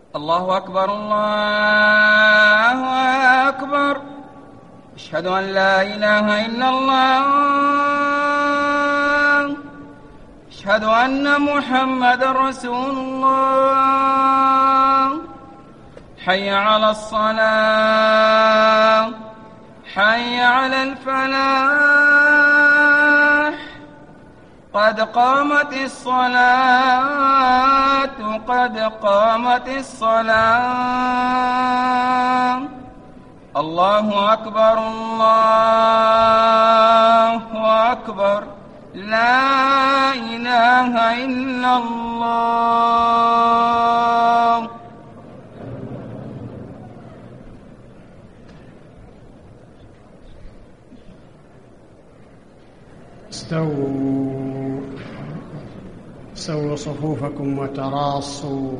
الله أكبر الله أكبر. أشهد أن لا إله إلا الله. أشهد أن محمد رسول الله. حي على الصلاة، حي على الفلاح. قد قامت الصلاة، قد قامت الصلاة. الله أكبر الله أكبر. لا إله إلا الله. استووا صفوفكم وتراصوا.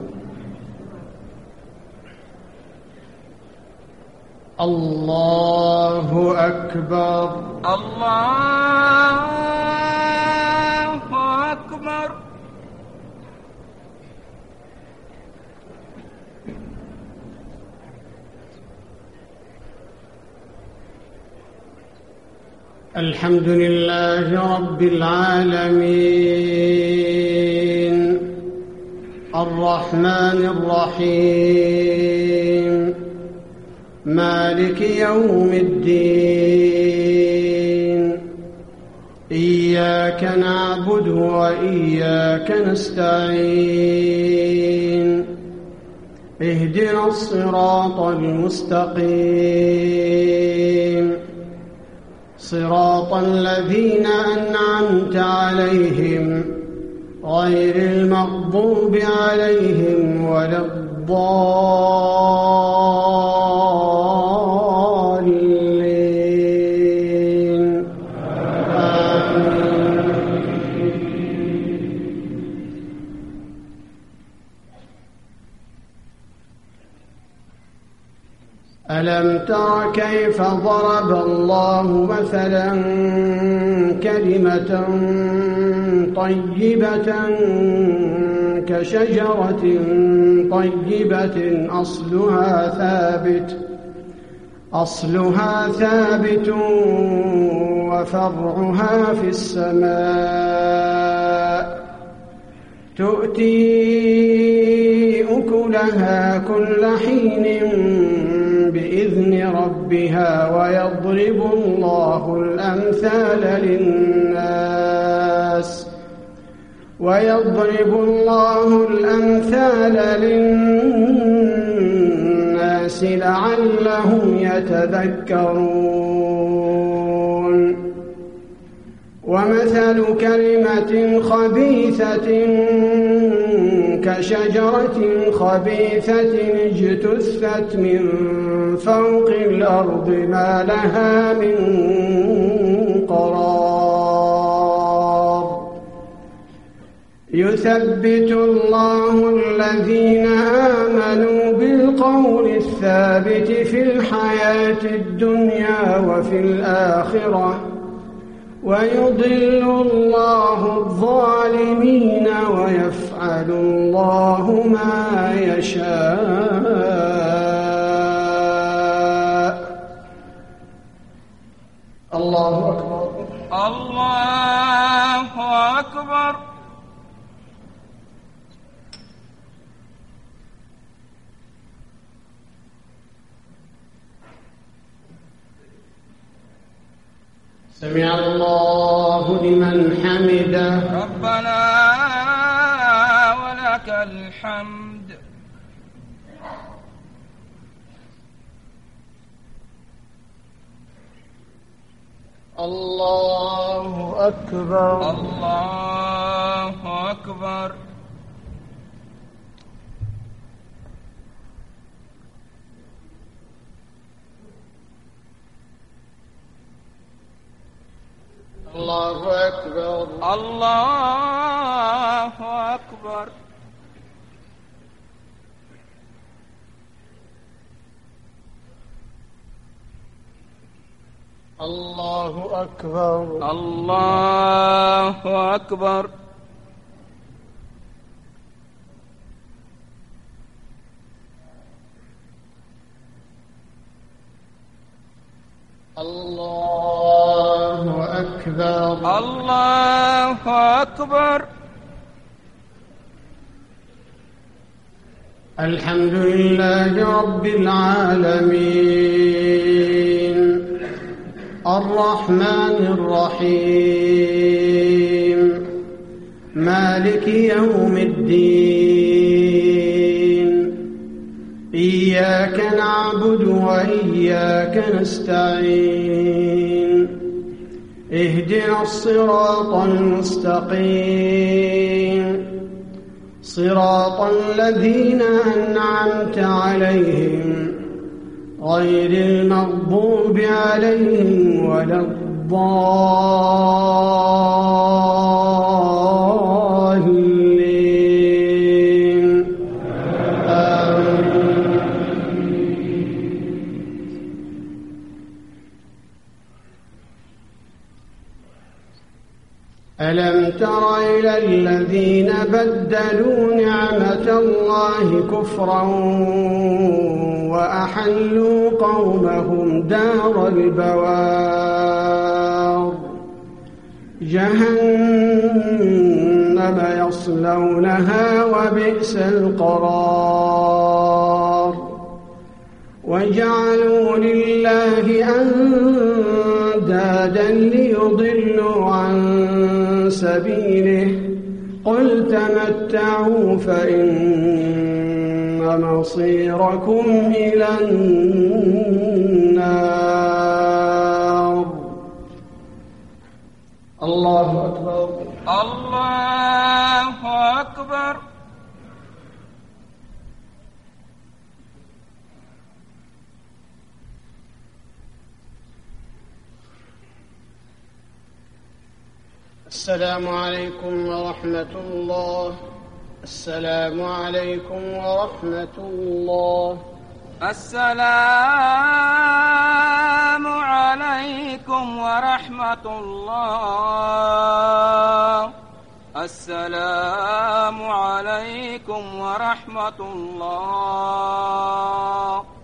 الله أكبر الله أكبر. الحمد لله رب العالمين، الرحمن الرحيم، مالك يوم الدين. إياك نعبد وإياك نستعين. اهدنا الصراط المستقيم، صراط الذين أنعمت عليهم غير المغضوب عليهم ولا الضالين. ألم تر كيف ضرب الله مثلا كلمة طيبة كشجرة طيبة أصلها ثابت وفرعها في السماء. تؤتي أكلها كل حين بإذن ربها. ويضرب الله الأمثال للناس لعلهم يتذكرون. ومثل كلمة خبيثة كشجرة خبيثة اجتثت من فوق الأرض ما لها من قرار. يثبت الله الذين آمنوا بالقول الثابت في الحياة الدنيا وفي الآخرة، ويضل الله الظالمين ويفعل الله ما يشاء. الله أكبر الله أكبر. سمع الله لمن حمده. ربنا ولك الحمد. الله أكبر الله أكبر. الله أكبر الله أكبر. الله أكبر الله أكبر. الله أكبر. الله أكبر. الحمد لله رب العالمين الرحمن الرحيم مالك يوم الدين إياك نعبد وإياك نستعين اهدنا الصراط المستقيم صراط الذين أنعمت عليهم غير المغضوب عليهم ولا الضالين آمين. ألم تر إلى الذين بدلوا نعمة الله كفرا وأحلوا قومهم دار البوار جهنم يصلونها وبئس القرار وجعلوا لله أندادا ليضلوا عن سبيله قل تمتعوا فإن مصيركم إلى النار. الله أكبر. الله أكبر. السلام عليكم ورحمة الله. السلام عليكم ورحمة الله. السلام عليكم ورحمة الله. السلام عليكم ورحمة الله.